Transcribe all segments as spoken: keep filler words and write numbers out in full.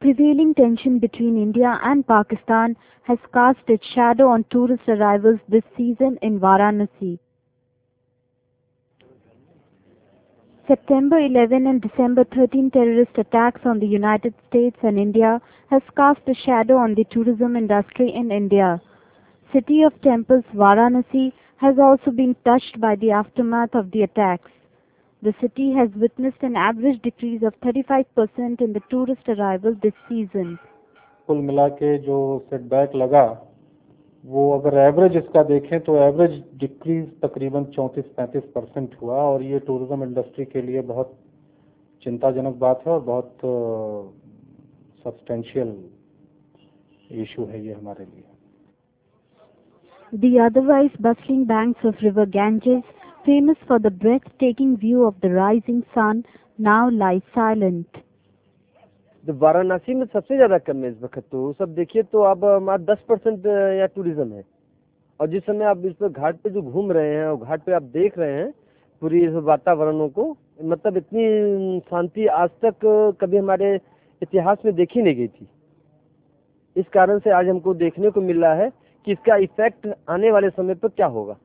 prevailing tension between India and Pakistan has cast its shadow on tourist arrivals this season in Varanasi. September eleventh and December thirteenth terrorist attacks on the United States and India has cast a shadow on the tourism industry in India. City of Temples, Varanasi has also been touched by the aftermath of the attacks. The city has witnessed an average decrease of thirty-five percent in the tourist arrival this season. कुल मिला के जो setback लगा वो अगर average इसका देखें तो एवरेज डिक्रीज तकरीबन चौंतीस पैंतीस परसेंट हुआ और ये टूरिज्म इंडस्ट्री के लिए बहुत चिंताजनक बात है और बहुत सब्सटेंशियल इशू है ये हमारे लिए. The otherwise bustling banks of river Ganges, famous for the breathtaking view of the rising sun, now lie silent. तो वाराणसी में सबसे ज्यादा कम है इस वक्त. तो सब देखिए तो अब हमारा दस परसेंट या टूरिज्म है और जिस समय आप इस पर घाट पे जो घूम रहे हैं और घाट पे आप देख रहे हैं पूरी इस वातावरणों को, मतलब इतनी शांति आज तक कभी हमारे इतिहास में देखी नहीं गई थी. इस कारण से आज हमको देखने को मिल रहा है कि इसका इफेक्ट आने वाले समय पर क्या होगा.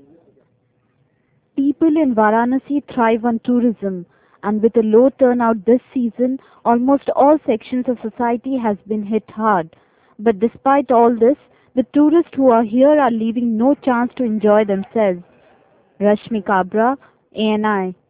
People in Varanasi thrive on tourism, and with a low turnout this season, almost all sections of society has been hit hard. But despite all this, the tourists who are here are leaving no chance to enjoy themselves. Rashmi Kabra, A N I.